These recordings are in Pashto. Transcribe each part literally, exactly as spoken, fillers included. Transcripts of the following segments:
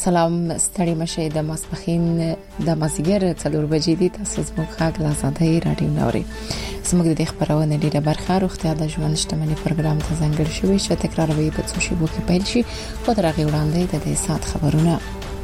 سلام ستړي مشه د ماسپخین د مازیګر څلور بجې دي تاسو زموږ خاګ لازادای رادیو نوري زموږ د خبرونه ډیره برخه روغتیا د ژوند شتمنۍ پروګرام ته ځانګړی شوی چې تکراروي په څو شی بوکي پیل شي خو درغه وړاندې د دې سات خبرونه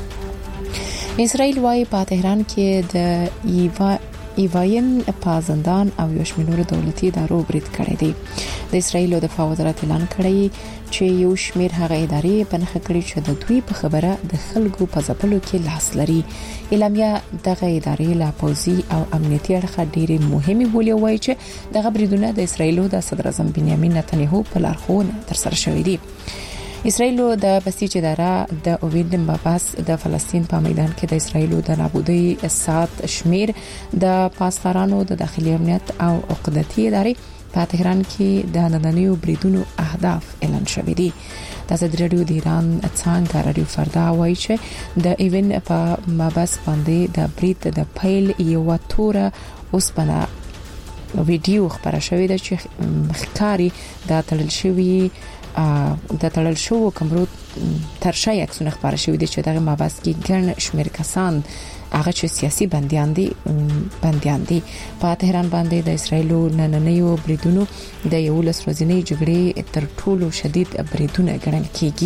اسرائیل وايي په تهران کې د ایوا ایواین په زندان او یو شمېر دولتي ادارو برید کړی دی د اسرائیل د دفاع وزارت اعلان کړی چې یو شمېر هغه ادارې په نخښه کړی چې د دوی په خبره د خلکو په ځپلو کې لاس لري اعلامیه دغه ادارې لا پوزي او امنیتي اړخ ډېری مهمه بولی وایي چې دغه بریدونه د اسرائیل د صدر اعظم بنیامین نتنیاهو په لارښوونه ترسره شوې دي اسرائیل د بسیج اداره د اوید مباس د فلسطین په میدان کې د اسرائیل د نابودی سات شمیر د پاسدارانو د داخلي امنیت او عقدتي ادارې په تهران کې د نننیو بریدونو اهداف اعلان شوې دي د ازادي رادیو د ایران څنګه رادیو فردا وایي چې د ایون په مباس باندې د برید د پیل یو توره اوسپنه ویډیو خبره شوې ده چې ښکاری د تړل شوی د تړل شو کمرو ترشا یکسونه خبره شوې ده چې دغه مباحث کې ګڼ شمېر کسان هغه چې سیاسي بنديان دي بنديان دي په تهران باندې د اسرایلو نننیو بریدونو د یو لس ورځې جګړې تر ټولو شدید بریدونه ګڼل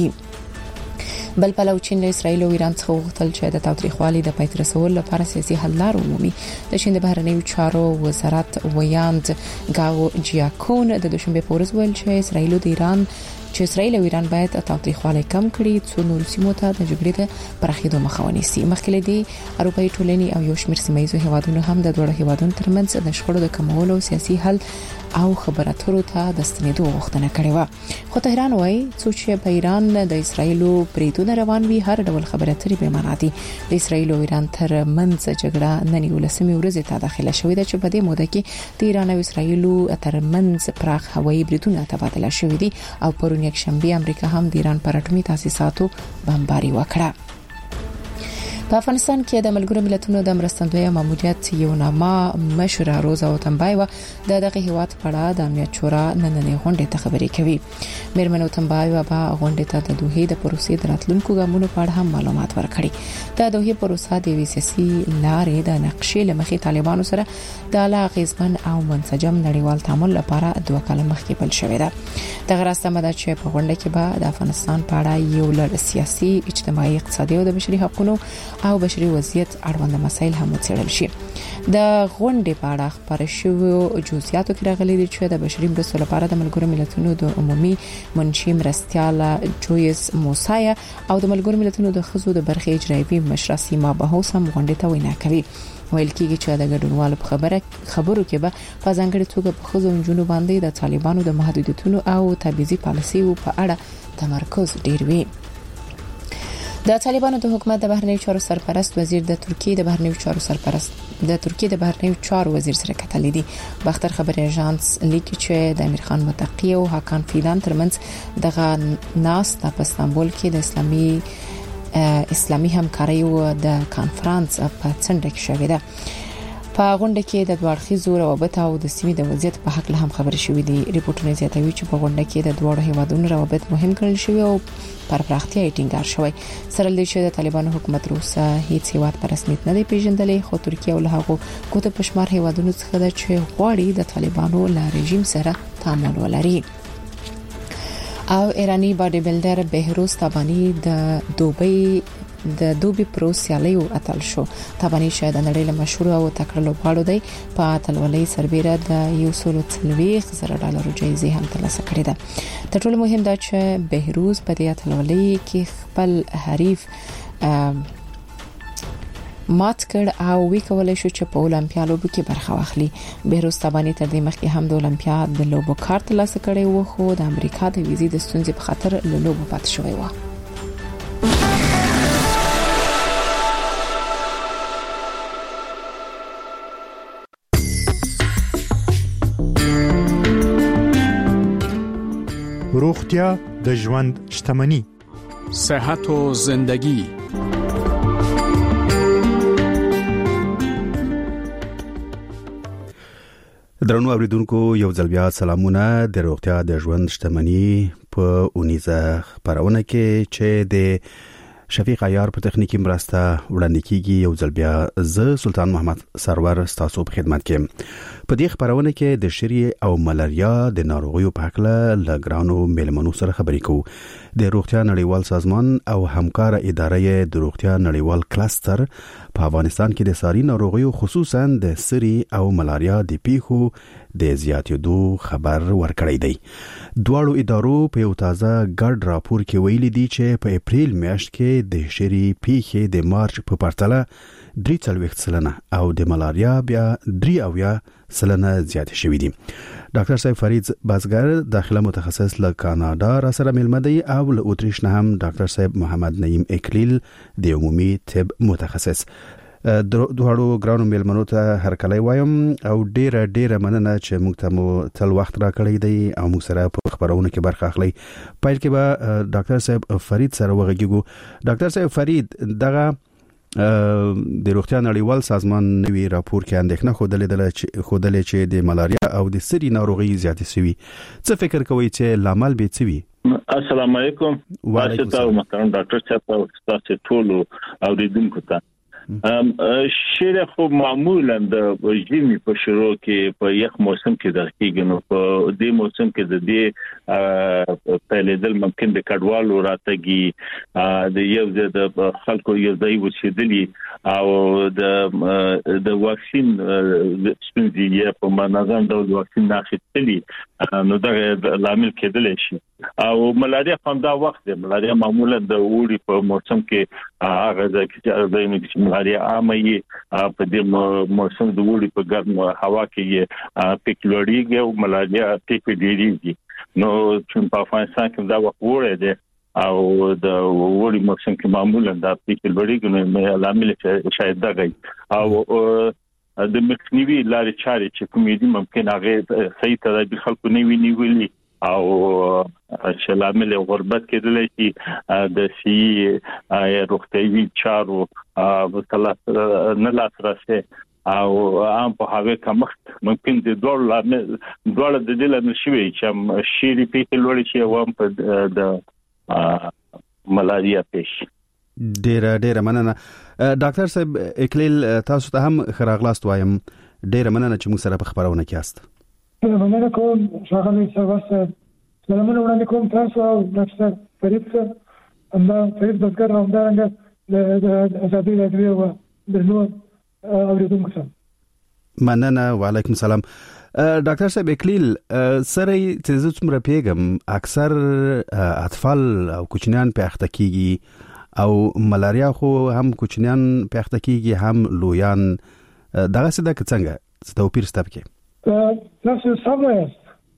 کیږي بل پلو چین له اسرایل او ایران څخه وغوښتل چې د تاوتریخوالي د پای ته رسولو لپاره سیاسي حل لار ومومي د چین د بهرنیو چارو وزارت ویاند گاو جیاکون د دوشنبه په ورځ ویل چې اسرایل او ایران چې اسرائیل او ایران باید تاوتریخوالی کم کړي څو نور سیمو ته د جګړې د پراخېدو مخه ونیسي مخکې دی اروپאי ټولنې او یو شمېر سیمایي هیوادونو هم د دوه هیوادونو ترمنځ د شخړو د کمولو سیاسي حل او خبرو اترو ته د ستنېدو غوښتنه کړې و خو تهران وايي چې په ایران د اسرائیل بریدونه روان وي هر ډول خبرو اترې به معنا دي د اسرائیل او ایران ترمنځ جګړه نن یو لسمه ورځ ته داخله شوې ده چې په دې موده کې د ایران او اسرائیل ترمنځ پراخ هوایي بریدونه تبادله شوې دي او پرون یک شنبه امریکا هم د ایران پر اټومي تاسیساتو بمباري وکړه په افغانستان کې د ملګرو ملتونو د مرستندوی ماموریت یو نامه مشوره روزا وتنبایو د دغه هیواد په اړه د امنیت شورا نننې غونډې ته خبرې کوي میرمن وتنبایو په غونډې ته د دوه د پروسې د راتلونکو ګامونو په اړه هم معلومات ورکړي د دوه پروسه د ویسیسي لارې د نقشې لمخې طالبانو سره د لا غیزمن او منسجم نړیوال تعامل لپاره دوه کال مخکې بل شوې ده دغه راستمه ده چې په غونډه کې به د افغانستان په اړه یو لړ سیاسي اجتماعي اقتصادي او د بشري حقوقو او بشري وضعیت اړوند مسایل هم وڅېړل شي د غونډې په اړه خبرې شوې جزئیاتو کې راغلي دي چې د بشري مرستو لپاره د ملګرو ملتونو د عمومي منشي مرستياله جویس موسایا او د ملګرو ملتونو د خزو د برخې اجرایي مشره سیما بهوس هم غونډې ته وینا کوي ویل کېږي چې د ګډونوالو په خبره خبرو کې به په ځانګړي توګه په خزو جنونو باندې د طالبانو د محدودیتونو او تبعیضي پالیسیو په اړه تمرکز ډیر وي د طالبانو د حکومت د بهرنیو چارو سرپرست وزیر د ترکیه د بهرنیو چارو سرپرست د ترکیه د بهرنیو چارو وزیر سره کتل دي بختر خبر ایجانس لیکي چې د امیر خان متقی او حکان فیدان ترمنځ دغه ناس د استانبول کې د اسلامي اسلامي همکاري او د کانفرنس په څنډه کې شوې ده په غونډه کې د دوړخیزو روابط او د سیمې د وضعیت په حق له هم خبرې شوې دي ریپورتونه زیاتوي چې په غونډه کې د دوړو هیوادونو روابط مهم ګڼل شوی او پر پراختیا یې ټینګار شوی سره لدې چې د طالبانو حکومت روسه هیڅ هیواد پر رسمیت نه دی پیژندلې خو ترکیه او له هغو کوته پښمار هیوادونو څخه د چې غواړي د طالبانو له رژیم سره تعامل ولري او ایرانی باډي بلډر بهروز تابانی د دوبۍ د دوبي پرو سیالیو اتل شو تابانی شاید نړۍ له مشهور او تکړه لوبغاړو دی په اتلولۍ سربېره د یو سل څلوېښت زره ډالرو جایزه هم ترلاسه کړې ده تر ټولو مهم دا چې بهروز په دې اتلولۍ کې خپل حریف مات کړ او وی کولای شو چې په اولمپیا لوبو کې برخه واخلي بهروز تابانی تر دې مخکې هم د اولمپیا د لوبو کارت ترلاسه کړی و خو د امریکا د ویزې د ستونزې په خاطر له لوبو پاتې شوی و روغتیا د ژوند شتمنی صحت و زندگی درنو اوریدونکو یو ځل بیا سلامونه د روغتیا د ژوند شتمنی په اونیزه خبرونه کې چې د شفیق عیار په تخنیکی مرسته وړاندې کیږي. یو ځل بیا زه سلطان محمد سرور ستاسو په خدمت کې. په دې خبرونه کې د شری او ملاریا د ناروغیو په اړه لګرانو میلمنو سره خبرې کوو. د روغتیا نړیوال سازمان او همکار ادارې د روغتیا نړیوال کلستر په افغانستان کې د ساري ناروغیو خصوصا د سری او ملاریا د پیښو د زیاتېدو خبر ورکړی دی. دواړو ادارو په یو تازه ګډ راپور کې ویلي دي چې په اپریل میاشت کې د شری پیښې د مارچ په پرتله درې څلوېښت سلنه او د ملاریا بیا درې اویا سلنه زیاتې شوې دي. ډاکټر صاحب فرید بازګر داخله متخصص له کاناډا را سره ملمه دی او له اتریش نه هم ډاکټر صاحب محمد نعیم اکلیل د عمومي طب متخصص. دوړو ګرانو میلمنو ته هرکلی وایم او ډیره ډیره مننه چې موږ ته مو تل وخت را کړی دی او موږ سره په خبرونه کې برخه اخلي. پایل کې به ډاکټر صاحب فرید سره وغږیږو. ډاکټر صاحب فرید دغه د روغتیا نړیوال سازمان نوی راپور کې اندېښنه خوده خودلې چې د ملاریا او د سری ناروغي زیاتې شوي. څه فکر کوئ چې لامل به څه وي؟ السلام علیکم. وعلیکم السلام محترم ډاکټر صاحب تاسو ټول اوریدونکو ته. ام شیره خو معمولا د ژمي په شروع کې په یخ موسم کې درکېږي، نو په دې موسم کې د دې پیلېدل ممکن د کډوالو راتګي د یو د خلکو یو ځای وسیدلی او د د واکسین سپینځي په منظم ډول واکسین ناخښتلی نو دا لامل کېدل شي. او ملاریا هم دا وخت دی. ملاریا معمولا د اوړي په موسم کې هغه ځکه چې ملاریا عامه په دې موسم د اوړي په ګرم هوا کې پیک لوړیږي او ملاریا پیک ډیریږي. نو چې په افغانستان کې دا وخت وړي دی او د اوړي موسم کې معمولا دا پیک لوړیږي، نو لامل شاید دا غي او د مخنیوي لارې چارې چې کومې دي ممکن هغه صحیح تدابیر خلکو نه ویني ویلي او چې لامل غربت کېدل شي د سی روغتیايي چارو په نه لاسرسي او عام په هغه کمښت ممکن د دوړ لامل دوړ د دې لامل شوی چې شيري پیټ لوړ شي او په د ملاریا پیښ. ډیره ډیره مننه. ډاکټر صاحب اکلیل تاسو ته هم خراغلاست وایم. ډیره مننه چې موږ سره په خبرونه کې یاست. مننه کوم ښاغلی صاحب. سلامونه وړاندې کوم تاسو او ډاکټر فرید صاحب همدا فرید بزګر همدارنګه د ازادي راډیو او د نور اوریدونکو سره. مننه. وعلیکم السلام. ډاکټر صاحب اکلیل سره چې زه څومره پیګم اکثر اطفال او کوچنیان په اخته کیږي او ملاریا خو هم کوچنیان په اخته کیږي هم لویان. دغه څه د څنګه څه توپیر شته پکې؟ تاسو سم وایاست.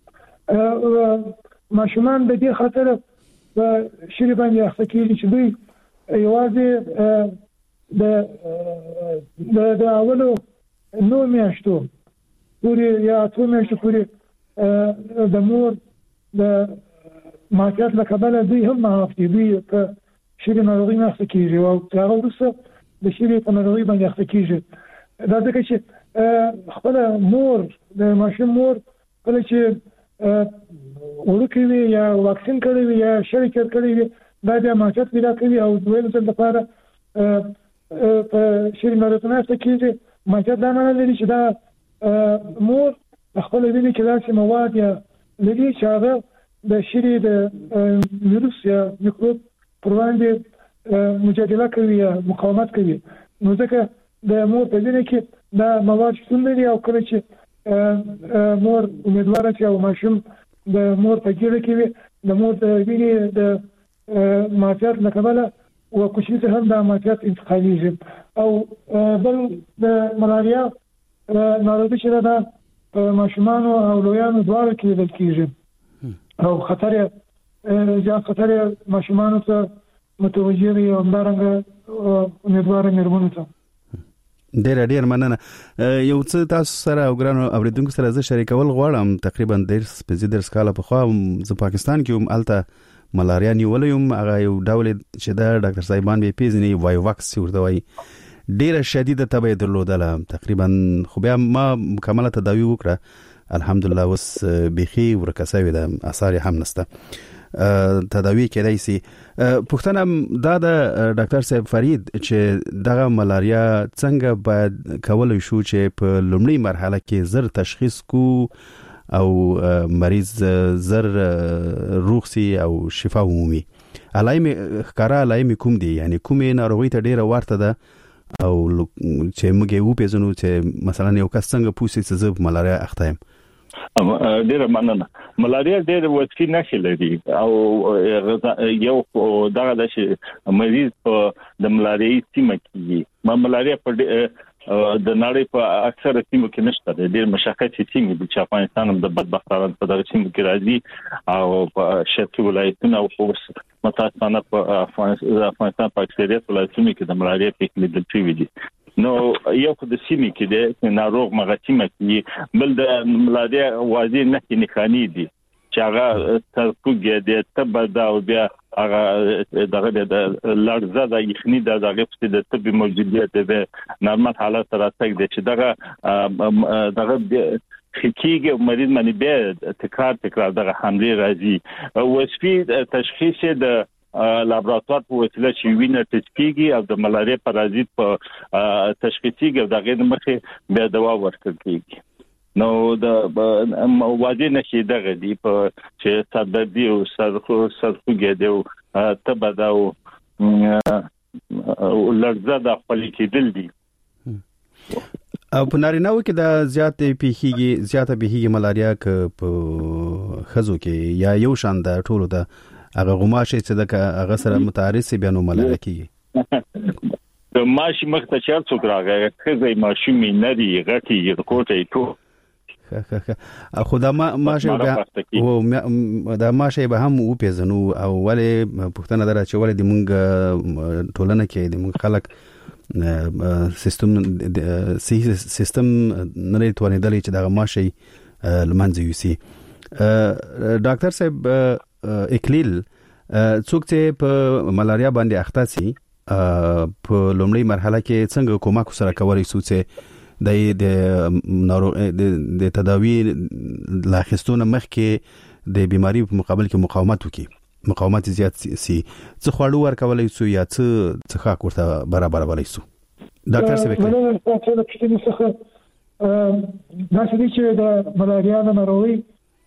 ماشومان د دې خاطر په شری باندې اخته کیږي چې دوی یوازې د د اولو نو میاشتو پورې یا څو میاشتو پورې د مور د ماکیات لکبله دوی هم معافي دوی په شری ناروغي نه اخته کیږي او هغه وروسته د شری په ناروغي باندې اخته کیږي. دا ځکه چې خپل مور د ماشوم مور کله چې ورکوي وي یا واکسین کړی وي یا شرکت کړی وي دا د ماکیات پیدا کوي او دویم ځل لپاره په شری ناروغي نه اخته کیږي. ماکیات دا معنی لري چې دا مور خپل وینې کې داسې مواد یا لري چې هغه د شری د ویروس یا میکروب پر وړاندې مجادله کوي یا مقاومت کوي. نو ځکه د مور په وینې کې دا مواد شتون لري او کله چې مور امیدواره چې او ماشوم د مور په ګیره کې وي د مور د وینې د ماکیات له کبله او کوچني ته هم د ماکیات انتقالیږي. او بل د ملاریا ناروغي چې دا ماشومان او لویانو دواړو کې لیدل کیږي او خطر یې زیات خطر یې ماشومان ته متوجه وي او همدارنګه امیدواره مېرمنو ته. ډېر ډېر مننه. یو څه تاسو سره او ګرانو اوریدونکو سره زه شریکول غواړم. تقریبا درس په درس کاله په خوا زه پاکستان کې هم الته ملاریا نیولې یم. هغه یو ډول چې دا ډاکټر صاحبان به پیژني وایوواکس ورته وایي. ډیره شدیده تبه درلودله تقریبا، خو بیا ما مکمله تداوی وکړه الحمدلله اوس بخي ورکسوي د اثر هم نسته. تداوی کېدای شي. پښتنه دا د ډاکټر صاحب فرید چې دغه ملاریا څنګه باید کولای شو چې په لومړی مرحله کې زر تشخیص کو او مریض زر روغ سي او شفا عمومي. علائم ښکارا علائم کوم دي؟ یعنی کومې ناروغي ته ډیره ورته ده او چې موږ یې وپېژنو چې مثلا یو کس څنګه پوښي چې زه ملاریا اخته یم؟ ډیره مننه. ملاریا ډیره وڅکي نښې لري او یو دغه د چې مریض په د ملاریا سیمه کې ما ملاریا په د نړۍ په اکثره سیمو کې نشته. د ډیر مشخصې سیمې د افغانستان هم د بدبختانه په دغه سیمو کې راځي او په شرقي ولایتونو او خو متاسفانه په افغانستان په اکثریت ولایتونو کې د ملاریا پیښې لیدل شوې دي. نو یو خو د سیمې کې د ناروغ مغتیمه کې بل د ملاریا واضح نه کې نښانې دي چې هغه ترکوګه د تبدا او بیا هغه دغه د لړزه د یخني د دغه په د طبي موجودیت د نورمال حالت سره تک د چې دغه دغه خکیګه مریض باندې بیا تکرار تکرار دغه حمله راځي. وصفي تشخیص د لابراتوار په وسیله چې وینه تشکیږي او د ملاریا پارازیت په تشخیصي او دغه مخه بیا دوا ورکړل کیږي. نو د واضح نشي دغه دی په چې صدردي او سرخو سرخوګه دی تبدا او لړزه د خپل کېدل دي. او په نارینه‌و کې د زیاتې پیخيږي زیاته پیخيږي ملاریا ک په خزو کې یا یو شان د ټولو د هغه غماشه چې د هغه سره متعارض بیا نو ملاریا کیږي. د ماشي مخته چار څوک راغی خزې ماشي مې نری غټي کوټه ټو خو دا ماشه به او دا ماشه به هم او پیژنو او ولې پښتنه درا چې ولې د مونږ ټولنه کې د مونږ خلک سیستم سیستم نه توانې دلی چې دا ماشه لمنځه یوسي. ډاکټر صاحب اکلیل څوک چې په ملاریا باندې اخته سي په لومړی مرحله کې څنګه کومک سره کولای شو چې د ناروغ د تداوی لاخستونه مخکې د بیماری په مقابل کې مقاومت وکړي مقاومت زیات سي څه خواړو ورکولای شو یا څه څه خاک ورته برابر ولای شو؟ ډاکټر صاحب نو څه چې څه دا چې د ملاریا ناروغي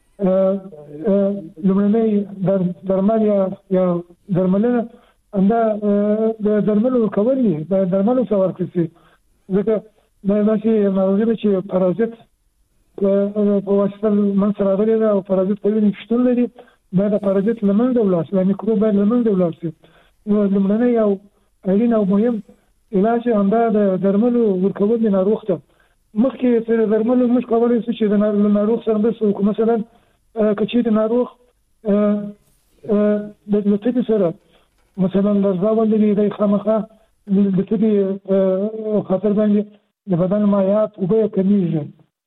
لمړنۍ درمل یا یا درملنه انده د درملو کوي د درملو څور کړي ځکه دا چې ناروغي چې پارازیت په واسطه من سره راغلي او پارازیت په وینې شتون لري دا د پارازیت لمنځه ولاړ شي میکروب باید لمنځه ولاړ شي. نو لمړنۍ او اړین او مهم علاج انده د درملو ورکول دي ناروغ ته. مخکې تر درملو موږ کولای شو چې د ناروغ سره د مثلا کچې د ناروغ د لټې سره مثلا لرزه ولري د خامخه د طبي خطر باندې د بدن مایعات او به کمیږي.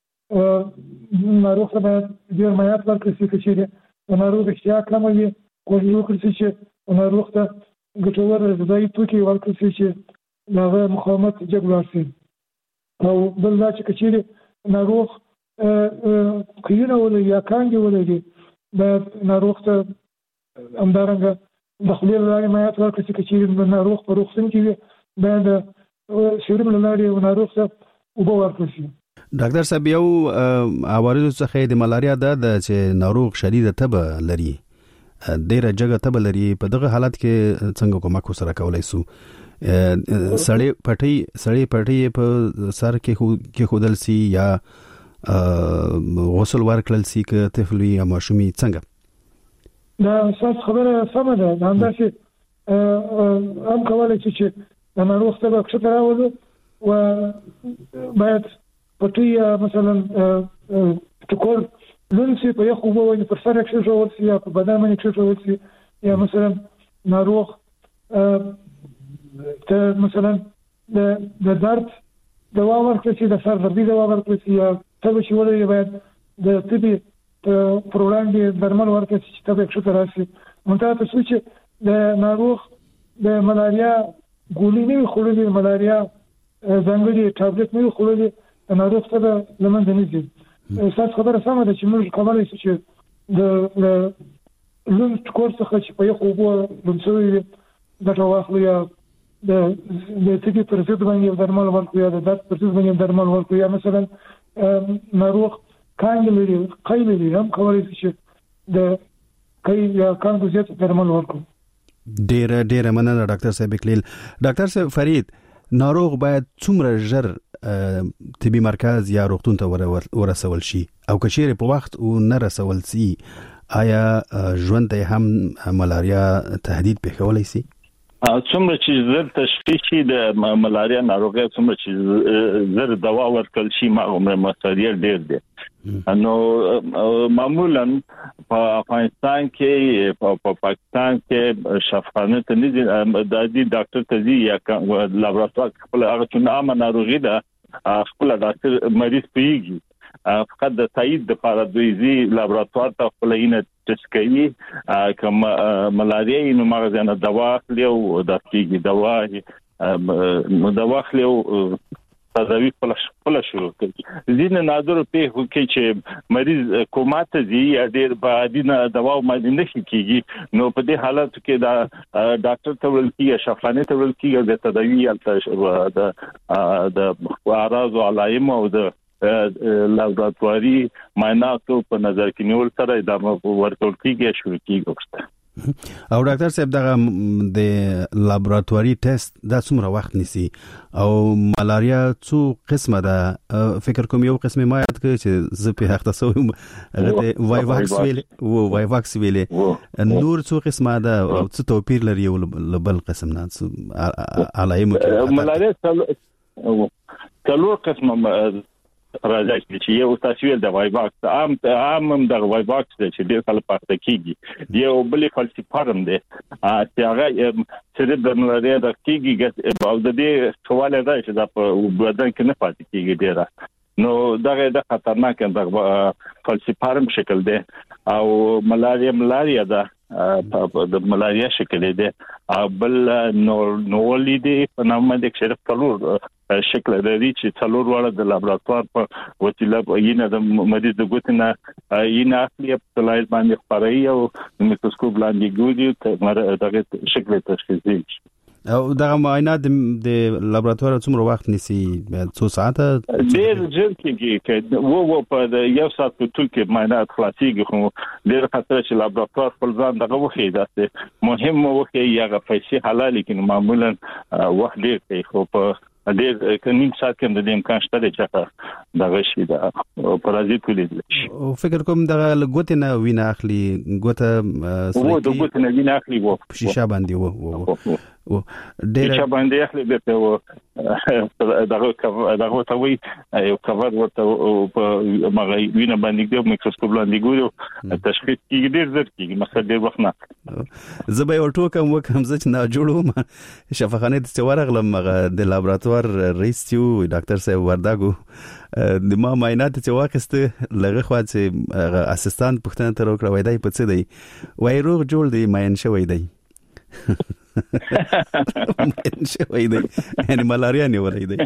ناروغ ته ډیر مایعات ورکړي چې د ناروغ اشتها کموي کوشش وکړي چې ناروغ ته ګټور غذایي توکي ورکړي چې هغه مقاومت جګړه شي. او بل دا چې کچې ناروغ کینه ولې یا کانګي ولې د ناروغ ته همدارنګه د خلیل لارې مایعات ورکړي چې ناروغ په روغتون کې به د شرم لارې ناروغ ته اوبه ورکړي شي. ډاکټر صاحب یو عوارض څخه د ملاریا ده چې ناروغ شدید تبه لري ډیره جګه تبه لري په دغه حالت کې څنګه کومک سره کولای شو؟ سړی پټي سړی پټي په سر کې کې خودل سي یا غسل ورکړل سي که طفل یا ماشومي څنګه؟ دا اساس خبره سمه ده. دا همداسې هم کولای شي چې د ناروغ ته به کښته راولو و باید پټي مثلا ټکول لونسي په یخ اوبه باندې پر سر کښېښول سي یا په بدن باندې کښېښول سي یا مثلا ناروغ ته مثلا د درد دوا ورکړي چې د سر دردي دوا ورکړي چې یا تبه چې ولري باید د طبي پر وړاندې درمل ورکړي چې تبه کښته راشي. منتها ته څه چې د ناروغ د ملاریا ګولۍ نه وي خوړلې ملاریا ځانګړي ټابلیټ نه وي خوړلې ناروغ ته لمنځه نه ځي. اساس خبره سمه ده چې موږ کولی شو چې د لون کورس څخه چې په یو خو لونڅوي د تواخلو یا د د تګي پر ضد باندې درمل ورکو یا د درد پر ضد باندې درمل ورکو یا مثلا ناروغ کانګ لري قیل لري هم کولای شي د کای یا کانګ زیات درمل ورکو. ډیر ډیر مننه ډاکټر صاحب اکلیل. ډاکټر صاحب فرید، ناروغ باید څومره ژر طبي مرکز یا روغتون ته ورسول شي او که چیرې په وخت او نه رسول شي آیا ژوند ته هم ملاریا تهدید پیښولی شي؟ څومره چې زر تشخیص شي د ملاریا ناروغي، څومره چې زر دوا ورکول شي ما عمر مصاري ډیر دي. نو معمولا په افغانستان کې په پاکستان کې شفاخانه ته نه د دې ډاکټر ته دي یا لابراتوار خپل هغه څونه عامه ناروغي ده خپل ډاکټر مریض پیږي فقط د تایید د لپاره دوی زی لابراتوار ته خپل اینه ټیسټ کوي کوم ملاریا نو مغز نه دوا اخلي او د کیږي دوا نو دوا اخلي او تداوی خپل خپل شروع کوي. ځینې نادر په کې چې مریض کوماته دي یا ډیر بعدینه دوا باندې نه کیږي نو په دې حالت کې دا ډاکټر ته ورل کیږي شفاخانه ته ورل کیږي د تداوی الته د د اعراض او علائم او د لابراتواري معایناتو په نظر کې نیول سره دا ورکول کیږي شروع کیږي. او ډاکټر صاحب دغه د لابراتواري ټیسټ دا څومره وخت نیسي او ملاریا څو قسمه ده؟ فکر کوم یو قسمه ما یاد کړ چې زه په هغه څه هغه د وای واکس ویل او وای واکس ویل نور څو قسمه ده او څه توپیر لري یو بل قسم نه علائم ملاریا څلور قسمه راځي چې یو تاسو د وای باکس عام عام د وای باکس چې ډیر کله پاتې کیږي یو بل فلسفارم دی چې هغه چې د ملاریا د کیږي او د دې سوال دی چې د بدن کې نه پاتې کیږي ډیر نو دغه د خطرناک د فلسفارم شکل دی او ملاریا ملاریا ده د ملاریا شکل دی بل نوولي دی په نامه د شرف کلور شکل لري چې څلور واړه د لابراتوار په وسیله یینه د مریض د ګوتنه یینه اخلي په لایل باندې خبري او میکروسکوپ لاندې ګوري دغه شکل تشخیص دي. او دغه معاینات د لابراتوار څومره وخت نیسي؟ څو ساعته؟ ډیر ژر کېږي وو وو په یو ساعت په ټول کې معاینات خلاصيږي خو ډیر خطر چې لابراتوار خپل ځان دغه وخی داسته مهم وخی یغه پیسې حلال لیکن معمولا وخت ډیر کوي خو په ډیر کنیم سات کې د دې امکان شته چې دغه شي د پرازیت ولیدل شي. او فکر کوم دغه لګوت نه وینه اخلي ګوته وو د ګوت نه وینه اخلي وو شیشه باندې وو او ډیر شیشه باندې اخلي به وو دغه دغه ته وی یو کور ورته په مغي وینه باندې د میکروسکوپ لاندې ګورو تشخیص کیږي ډیر زر کیږي مثلا ډیر وخت نه زه به ورته کوم وکم زه چې نه جوړوم شفاخانه ته ورغلم د لابراتوار رئیس یو ډاکټر صاحب ورداګو د ما معاینات چې واخسته لغه خو چې اسسټانټ پښتنه تر وکړه وای دی په څه دی وای روغ جوړ دی ماین شوی دی ماین شوی دی یعنی ملاریا نیولای دی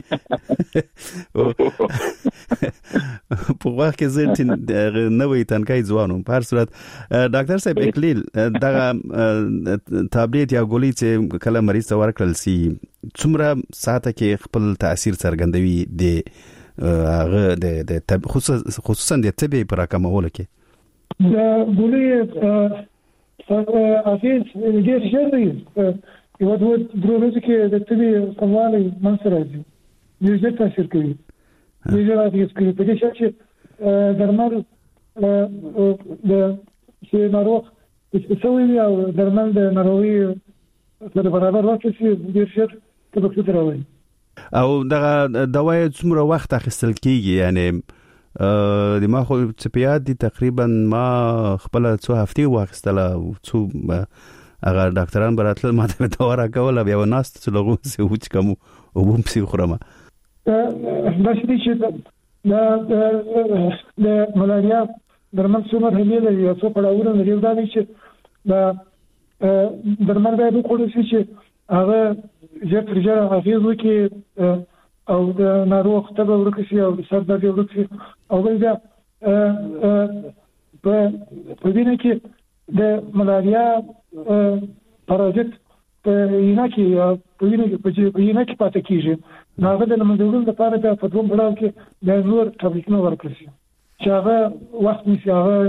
په وخت کې زه نوې تنکای ځوانم په هر صورت ډاکټر صاحب اکلیل دغه تابلیت یا ګولۍ چې کله مریض ته ورکړل سي څومره ساعته کې خپل تاثیر څرګندوي د هغه د خصوصا د طبي پر راکمولو کې؟ د ګولۍ اغیز ډیر ژر دی یو د دروازه کې د طبي کموالی منځ راځي ډیر ژر تاثیر کوي ډیر ژر اغیز کوي په دې چې درمل د چې ناروغ سوي او درمل د ناروغي سره برابر وخت چې ډیر ژر تبکت راوي. او دغه دوايي څومره وخت اخیستل کیږي؟ یعنی د ما خو چپیات دي تقریبا ما خپل څو هفتې واخیستله څو هغه ډاکټران براتل ما ته دا ورکول بیا وناست چې لغو سه وچ کوم او بم سي خرمه دا چې دا د ملاریا درمل څومره هلي یو څو پړاوونه لري دا چې دا درمل به وکړي چې هغه ژر تر ژره اغیز وکړي او د ناروغ تبه ورکشي او سر درد ورکشي او بیا په په دې کې د ملاریا پارازیت په یینه کې په یینه کې په یینه کې پاتې کیږي نو هغه د منځګړو لپاره د فتوم بلاو کې د نور ټابلیټونه ورکړل شي چې هغه وخت نیسي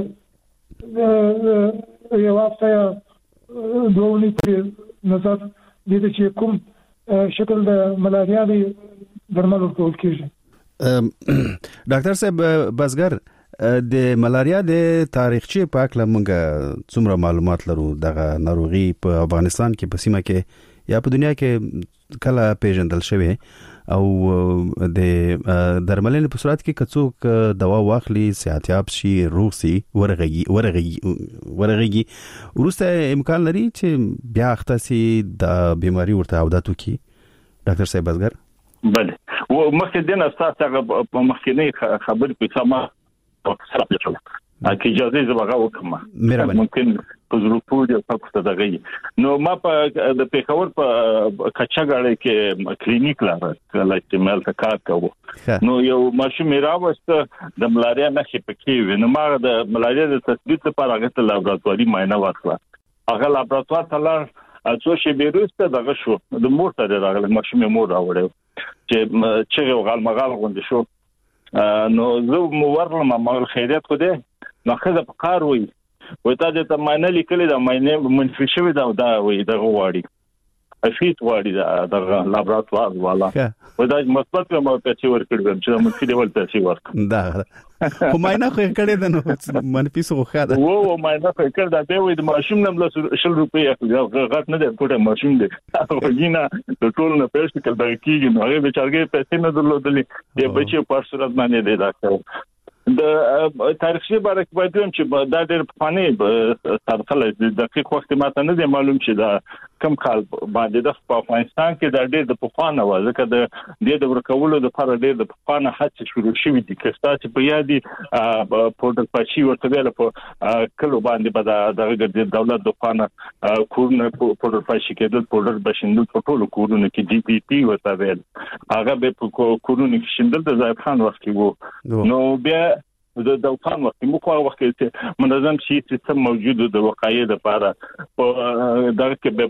هغه یو هفته دوه اونۍ پورې نظر دې چې کوم شکل د ملاریا دی درمل ورکول کیږي. ډاکټر صاحب بزګر د ملاریا د تاریخچه په اړه موږ څومره معلومات لرو دغه ناروغي په افغانستان کې په سیمه کې یا په دنیا کې کله پیژندل شوی او د درملنې په صورت کې کڅوک دوا واخلي صحتياب شي روغ شي ورغي ورغي ورغي ورسته امکان لري چې بیا اختصي د بیماری ورته عودت وکي. ډاکټر صاحب بزګر بله و مخکې دنه تاسو په مخکې خبرې په سما سره پېښو اکی اجازه زبغه وکم ممکن په ظروفو د تاسو دغه نو ما په د پیښور په کچاګړې کې کلینیک لاره کله استعمال کار کوو نو یو ماشوم راوسته د ملاریا نښې پکې وي نو ما د ملاریا د تثبیت لپاره هغه ته لابراتواري معاینه وکړه هغه لابراتوار ته لار څو شی بیرسته دغه شو د مور ته راغله ماشوم مور راوړل چې چې غال مغال غونډ شو نو زه مو ورلم ما خیریت خو دې نو خزه په کار وي وای ته د ماینه لیکلې د ماینه منفي شوی دا دا وای د غواړي افیت واړي د لابراتوار والا وای دا مثبت مو په څیر کړم چې منفي دی ولته څیر ورک دا خو ماینه خو کړې ده نو منفي سو خاله و و ماینه خو کړ دا دی وای د ماشوم نم له شل روپۍ اخلي غټ نه دی کوټه ماشوم دی وګینا د ټول نه پېښ کړه دا کیږي نو هغه بیچارګي پیسې نه درلودلې دی بچي په صورت باندې دی دا د تاریخي بارک باید هم چې دا ډېر پخوانی سرخله د دقیق وخت ماته نه دی معلوم چې دا کم کال باندې د افغانستان کې دا ډېر د پخوانه و ځکه د دې د ورکولو د لپاره ډېر د پخوانه هڅې شروع شوې دي که تاسو په یادي پورټل پاشي ورته ویل په کلو باندې به د دولت د پخوانه کورونه پورټل پاشي کېدل پورټل بشندل په ټولو کورونو کې جی پی پی ورته ویل هغه به په کورونو کې شندل د ځای خان وخت وو نو بیا د دوکان وخت مو خو وخت کې منظم شي سیستم موجود د وقایې لپاره په دغه کې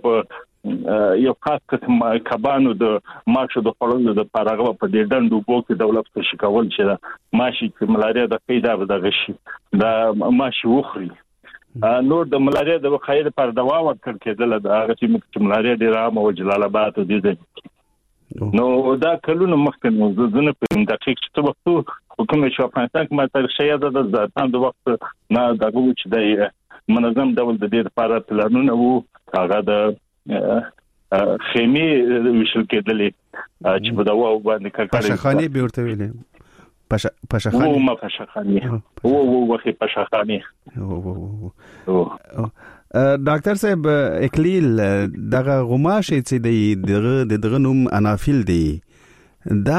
په یو خاص قسم کبانو د ماشو د خلونو د پارغه په دې ډندو بو کې دولت څخه شکول چې ماشي چې ملاریا د پیدا د غشي دا ماشي وخري نور د ملاریا د وقایې لپاره دوا ورکړل کېدل د هغه چې ملاریا د رام او جلال آباد د دې نو دا کلونه مخکې نو زنه په دقیق څه وخت حکومت شو افغانستان کې ماته شیا د ځان د وخت نه دغه چې د منظم ډول د دې لپاره پلانونه وو هغه د خیمه وشل کېدلې چې په دوا باندې کار کوي پاشخاني به ورته ویلې پاش پاشخاني وو ما پاشخاني وو وو وخت پاشخاني وو ډاکټر صاحب اکلیل دغه غماشه چې د دغه نوم انافیل دی دا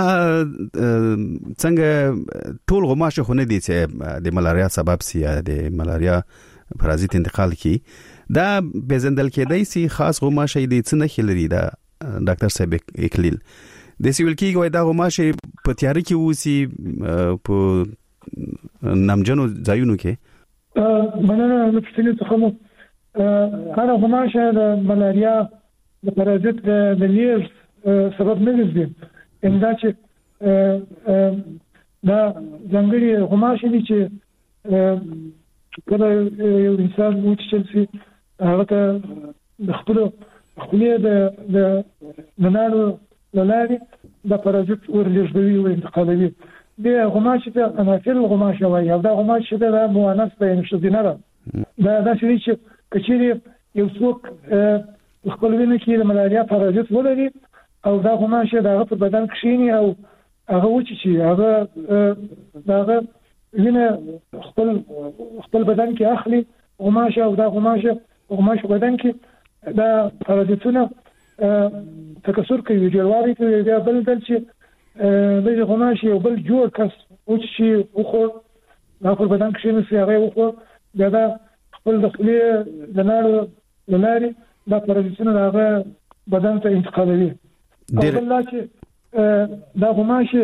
څنګه ټول غماشه خو نه دي چې د ملاریا سبب سي یا د ملاریا پرازیت انتقال کی دا بزندل کېدای سي خاص غماشه دي څه نه خلري دا ډاکټر صاحب اکلیل د سیول کېږي دا غماشه په تیاری کې وسی په نامجنو ځایونو کې مننه نو پښتني څه مو هغه غماشه د ملاریا د پرازیت د لیز سبب نه ګرځي اندا چې دا ځنګړي غماشه دي چې کله یو انسان وچل سي هغه ته د خپل خپلې د د نانو لاري د پرازیت ورلېږدوي او انتقالوي د غماشه ته انافیل غماشه وایي او دا غماشه د موانس په انشدینه ده دا د چې کچېری یو څوک خپل وینې کې د ملاریا پرازیت ولري او دا غماشه دغه په بدن کې شینی او هغه وچی چې هغه دغه وینې خپل خپل بدن کې اخلي غماشه او دا غماشه غماشه بدن کې دا پرازیتونه تکثر کوي جوړوالي کوي دا بل دل چې د غماشه یو بل جوړ کس وچی وخو دا په بدن کې شینی هغه وخو دا دا خپل داخلي د نارو لاري دا پرازیتونه هغه بدن ته انتقالوي او بل چې دا غماشه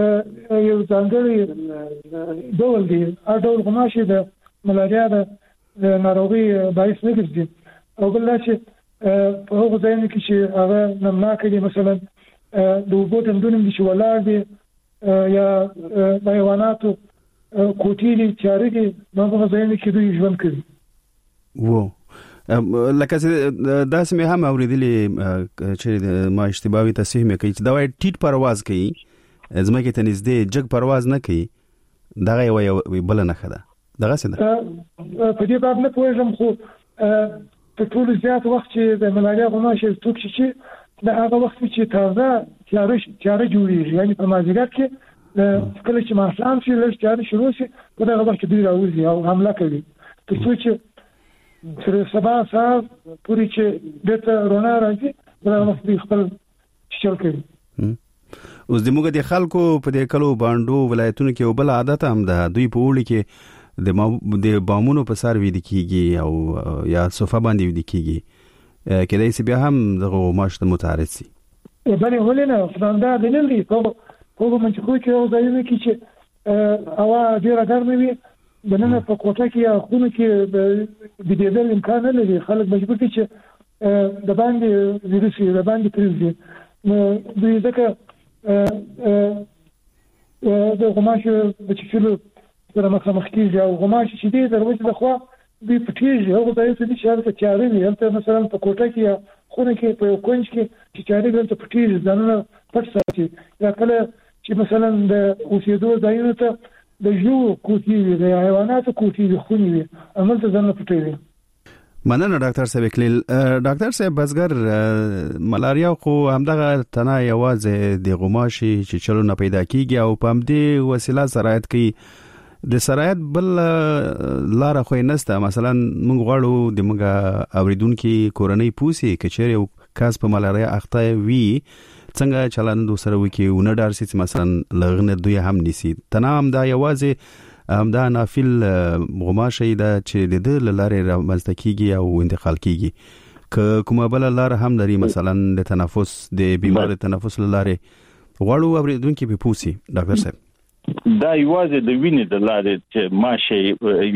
یو ځانګړی ډول دی ا ډول غماشه د ملاریا د ناروغي باعث نه ګرځي. او بل چې په هغه ځای کې چې هغه نمناک دي مثلا د اوبو تندونې چې ولاړ دي یا د حیواناتو کوټې دي چارې دي نو هغه ځای کې دوی ژوند کوي. وو لکه دا سمې هم اوریدلې چې ما اشتباهي تصحیح مې کوي چې دا وایي ټیټ پرواز کوي زمکه ته نږدې جګ پرواز نه کوي دا یو بل نه خده دغه څه ده په دې باب نه پوهیږم خو په ټول زیات وخت چې د ملاریا غوماشه توک شي دا هغه وخت چې تازه تیار تیار جوړیږي یعنی په مازیګر کې کله چې ماښام شي لږ تیار شروع شي په دغه وخت دوی راوځي او حمله کوي تر څو چې تر سبا سهار پورې چې دته رونا راځي دا وخت دوی خپل چل کوي. اوس د موږ د خلکو په د کلو باندو ولایتونو کې بل عادت هم ده دوی په وړي کې د د بامونو په سر ویل کیږي او یا صوفه باندې ویل کیږي کله چې بیا هم دغه ماشته متعرض شي. بلې ولنه فراندا د نلي په په منځ کې چې ځایونه کې چې هوا ډیره ګرمه وي بننه په کوټه کې یا خونه کې د بدیدل امکان نه لري خلک مجبور دي چې د باندې ویروسي د باندې پریږدي نو دوی ځکه د غماشه د چیلو سره مخامخ کیږي او غماشه چې دی دروازه د خوا دوی پټیږي هغه ځای ته چې هغه چاري وي هلته مثلا په کوټه کې یا خونه کې په کونج کې چې چاري ګرځي پټیږي ځانونه پټ ساتي یا کله چې مثلا د اوسېدو ځایونه ته د ژوو کوټې وي د حیواناتو کوټې وي خونې وي هملته ځانونه پټوي. مننه ډاکټر صاحب کلیل. ډاکټر صاحب بزګر ملاریا خو همدغه تنه یوازې د غوماشي چې چلو نه پیدا کیږي او په همدې وسیله سرایت کوي د سرایت بل لار خو نسته مثلا موږ غواړو د موږ اوریدونکو کورنۍ پوسی کچېر یو کاس په ملاریا اخته وي څنګه چلند سره وکي ونه دارسي مثلا لغنه دوی هم نيسي تنام دا یوازې هم دا نافل غماشه دا چې د لارې رامستکیږي او انتقال کیږي ک کومه بل لار هم لري مثلا د تنفس د بیمار د تنفس لارې غواړو اوریدونکو په پوسی ډاکټر صاحب دا یوازې د وینې د لارې چې ماشه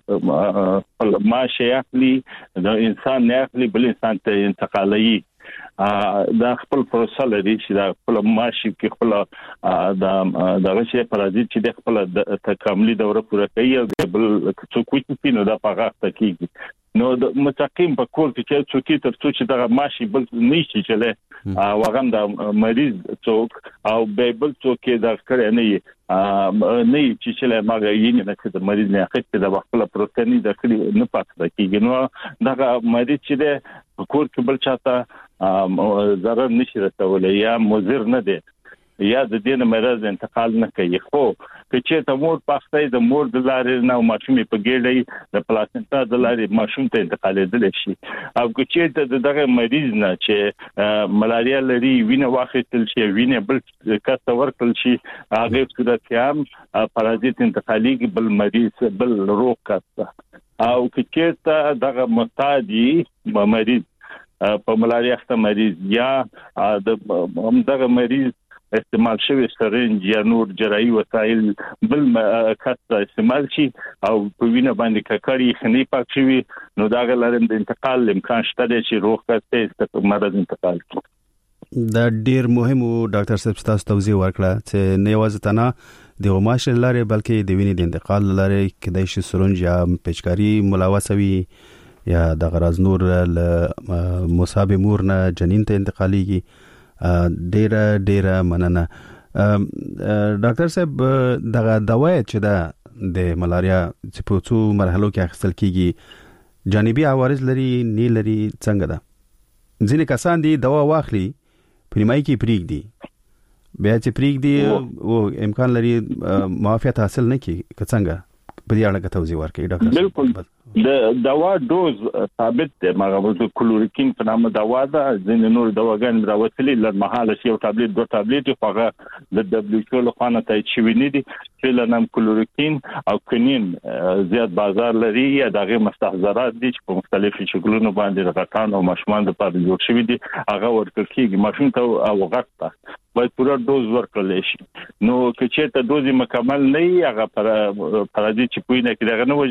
یو ماشه اخلي د انسان نه اخلي بل انسان ته انتقالي دا خپل پروسه لري چې دا خپل ماشي کې خپل دا دغه شی پرازیت چې د خپل تکاملي دوره پوره کوي او بل څوک چې نو دا پاغه تکیږي نو د متقیم په کول کې څوک تر څو چې دا ماشي بل نشي چې له واغم دا مریض څوک او بل څوک دا کړی نه نه چې له ماګه یې نه چې د مریض نه اخیسته د خپل پروتینی د کړي نه پاتې کیږي نو دا مریض چې د کور کې بل چاته ضرر نشي رسولای یا مضر نه دی یا د دې مرز انتقال نه کوي خو چې ته مور پخته د مور د لارې نه ماشومې په ګېړې د پلاسنټا د لارې ماشوم ته انتقالېدل شي او چې ته دغه مریض نه چې ملاریا لري وینه واخیستل شي وینه بل کس ورکل شي هغه صورت کې هم پرازیت انتقالي بل مریض بل روغ کس او چې ته دغه مستعدي مریض په ملاریا اخته مریض یا د دغه مریض استعمال شوی سرنج یا نور جراحي وسایل بل کس استعمال شي او په وینه باندې ککړی خني پاک شي نو دا غلرم د انتقال امکان شته چې روغ کس ته مرض انتقال کی. دا ډیر مهم او ډاکټر صاحب تاسو توضیح ورکړه چې نه یوازې تنه د غماش لارې بلکې د وینې د انتقال لارې کېدای شي سرنج یا پېچکاری ملاوسه وي یا د غرض نور له مصاب مور نه جنین ته انتقاليږي. ډیر ډیر مننه ډاکټر صاحب دغه دوايي چې دا د ملاریا چې په څو مرحلو کې اخیستل کیږي جانبي عوارض لري نه لري څنګه ده ځینې کسان دي دوا واخلي په نیمای کې پریږدي بیا چې پریږدي او امکان لري معافیت حاصل نه کی څنګه په دې اړه توضیح ورکړئ ډاکټر. بالکل د دوا ډوز ثابت دی مغه کلوریکین په نامه دوا ده ځینې نور دواګان راوتلي لږ مهاله یو ټابلیټ دوه ټابلیټ خو د دبليو ایچ او له خوا نه تایید شوی نه دي چې لنم کلوریکین او کنین زیات بازار لري یا دغه مستحضرات دي چې په مختلفو شکلونو باندې د غټان او ماشومان لپاره جوړ شوی دي هغه ورکړل کیږي ماشوم ته او غټ باید پوره ډوز ورکړل شي نو که چېرته دوز مکمل نه وي هغه پر پرځي چې پوینه کې دغه نه